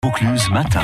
Vaucluse matin.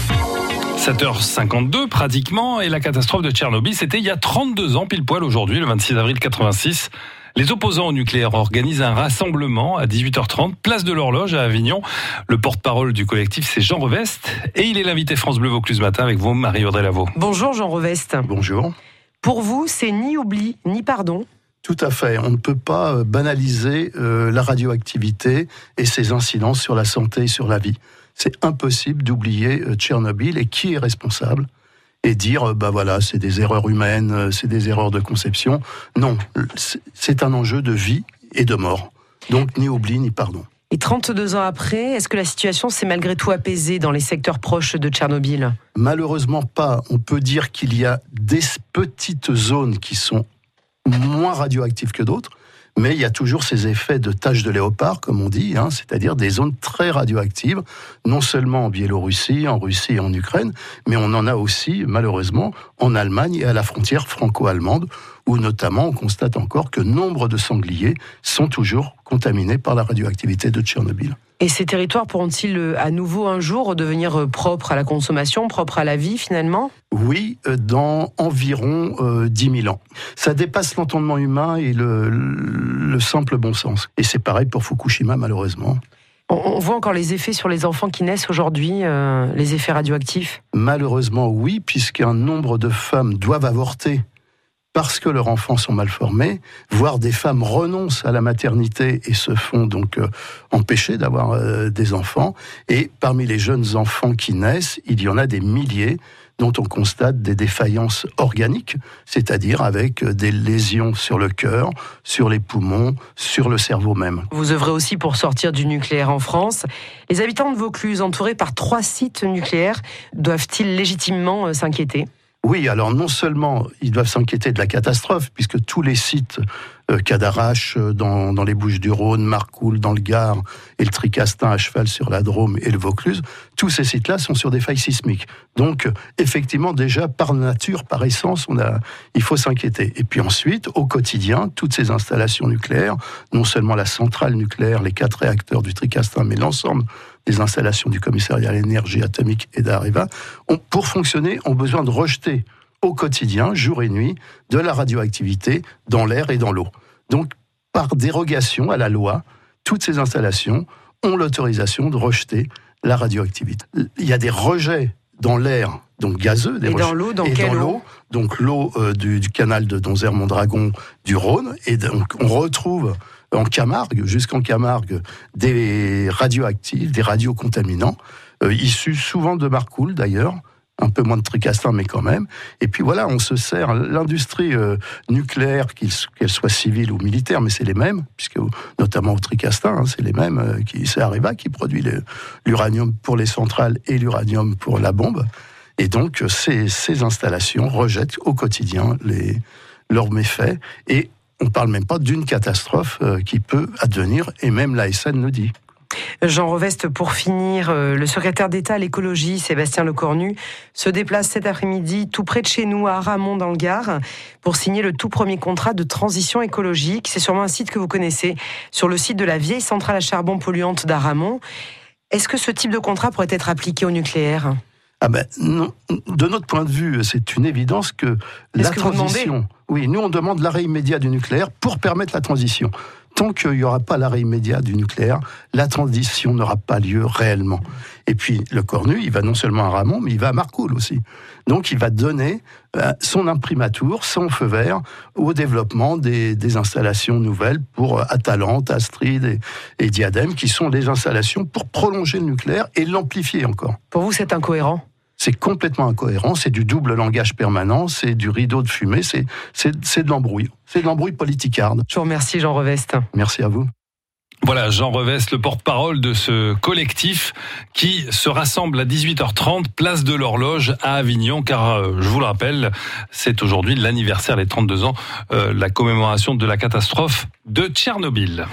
7h52 pratiquement, et la catastrophe de Tchernobyl, c'était il y a 32 ans pile poil aujourd'hui, le 26 avril 86. Les opposants au nucléaire organisent un rassemblement à 18h30, place de l'Horloge à Avignon. Le porte-parole du collectif, c'est Jean Revest, et il est l'invité France Bleu Vaucluse matin avec vous, Marie-Audrey Lavaux. Bonjour Jean Revest. Bonjour. Pour vous, c'est ni oubli, ni pardon. Tout à fait. On ne peut pas banaliser la radioactivité et ses incidences sur la santé et sur la vie. C'est impossible d'oublier Tchernobyl et qui est responsable et dire voilà, c'est des erreurs humaines, c'est des erreurs de conception. Non, c'est un enjeu de vie et de mort. Donc ni oubli ni pardon. Et 32 ans après, est-ce que la situation s'est malgré tout apaisée dans les secteurs proches de Tchernobyl ? Malheureusement pas. On peut dire qu'il y a des petites zones qui sont moins radioactives que d'autres, mais il y a toujours ces effets de taches de léopard, comme on dit, c'est-à-dire des zones très radioactives, non seulement en Biélorussie, en Russie et en Ukraine, mais on en a aussi, malheureusement, en Allemagne et à la frontière franco-allemande, où notamment on constate encore que nombre de sangliers sont toujours contaminés par la radioactivité de Tchernobyl. Et ces territoires pourront-ils à nouveau un jour redevenir propres à la consommation, propres à la vie finalement ? Oui, dans environ 10 000 ans. Ça dépasse l'entendement humain et le simple bon sens. Et c'est pareil pour Fukushima, malheureusement. On voit encore les effets sur les enfants qui naissent aujourd'hui, les effets radioactifs ? Malheureusement, oui, puisqu'un nombre de femmes doivent avorter parce que leurs enfants sont mal formés, voire des femmes renoncent à la maternité et se font donc empêcher d'avoir des enfants. Et parmi les jeunes enfants qui naissent, il y en a des milliers dont on constate des défaillances organiques, c'est-à-dire avec des lésions sur le cœur, sur les poumons, sur le cerveau même. Vous œuvrez aussi pour sortir du nucléaire en France. Les habitants de Vaucluse, entourés par 3 sites nucléaires, doivent-ils légitimement s'inquiéter ? Oui, alors non seulement ils doivent s'inquiéter de la catastrophe, puisque tous les sites Cadarache dans les Bouches-du-Rhône, Marcoule dans le Gard et le Tricastin à cheval sur la Drôme et le Vaucluse, tous ces sites-là sont sur des failles sismiques. Donc effectivement déjà par nature, par essence, il faut s'inquiéter. Et puis ensuite, au quotidien, toutes ces installations nucléaires, non seulement la centrale nucléaire, les 4 réacteurs du Tricastin, mais l'ensemble des installations du commissariat à l'énergie atomique et d'Areva, pour fonctionner, ont besoin de rejeter au quotidien, jour et nuit, de la radioactivité dans l'air et dans l'eau. Donc, par dérogation à la loi, toutes ces installations ont l'autorisation de rejeter la radioactivité. Il y a des rejets dans l'air, donc gazeux. Et dans l'eau, dans quelle eau ? Donc l'eau du canal de Donzère-Mondragon du Rhône, et donc on retrouve en Camargue, jusqu'en Camargue, des radioactifs, des radiocontaminants, issus souvent de Marcoule d'ailleurs, un peu moins de Tricastin, mais quand même. Et puis voilà, on se sert, l'industrie nucléaire, qu'elle soit civile ou militaire, mais c'est les mêmes, puisque notamment au Tricastin, c'est les mêmes, c'est Areva qui produit l'uranium pour les centrales et l'uranium pour la bombe. Et donc, ces installations rejettent au quotidien leurs méfaits, et on ne parle même pas d'une catastrophe qui peut advenir, et même l'ASN le dit. Jean Revest, pour finir, le secrétaire d'État à l'écologie, Sébastien Lecornu, se déplace cet après-midi tout près de chez nous, à Aramon dans le Gard, pour signer le tout premier contrat de transition écologique. C'est sûrement un site que vous connaissez, sur le site de la vieille centrale à charbon polluante d'Aramon. Est-ce que ce type de contrat pourrait être appliqué au nucléaire ? Non. De notre point de vue, c'est une évidence que la transition... Oui, nous on demande l'arrêt immédiat du nucléaire pour permettre la transition. Tant qu'il n'y aura pas l'arrêt immédiat du nucléaire, la transition n'aura pas lieu réellement. Et puis, le Cornu, il va non seulement à Ramon, mais il va à Marcoule aussi. Donc, il va donner son imprimatur, son feu vert au développement des installations nouvelles pour Atalante, Astrid et Diadème, qui sont des installations pour prolonger le nucléaire et l'amplifier encore. Pour vous, c'est incohérent ? C'est complètement incohérent, c'est du double langage permanent, c'est du rideau de fumée, c'est de l'embrouille. C'est de l'embrouille politicarde. Je vous remercie Jean Revest. Merci à vous. Voilà, Jean Revest, le porte-parole de ce collectif qui se rassemble à 18h30, place de l'Horloge à Avignon, car je vous le rappelle, c'est aujourd'hui l'anniversaire, les 32 ans, la commémoration de la catastrophe de Tchernobyl.